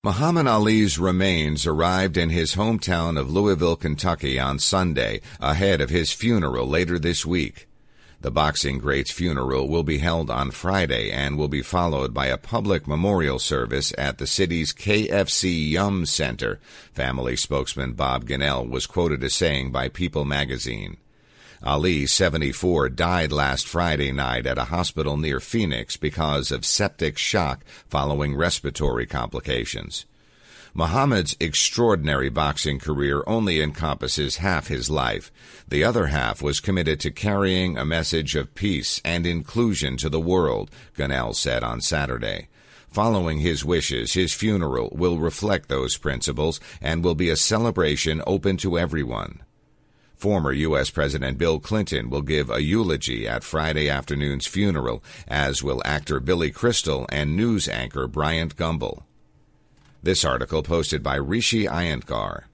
Muhammad Ali's remains arrived in his hometown of Louisville, Kentucky on Sunday, ahead of his funeral later this week. The boxing great's funeral will be held on Friday and will be followed by a public memorial service at the city's KFC Yum Center, family spokesman Bob Gunnell was quoted as saying by People magazine. Ali, 74, died last Friday night at a hospital near Phoenix because of septic shock following respiratory complications. Muhammad's extraordinary boxing career only encompasses half his life. The other half was committed to carrying a message of peace and inclusion to the world, Gunnell said on Saturday. Following his wishes, his funeral will reflect those principles and will be a celebration open to everyone. Former U.S. President Bill Clinton will give a eulogy at Friday afternoon's funeral, as will actor Billy Crystal and news anchor Bryant Gumbel. This article posted by Rishi Iyengar.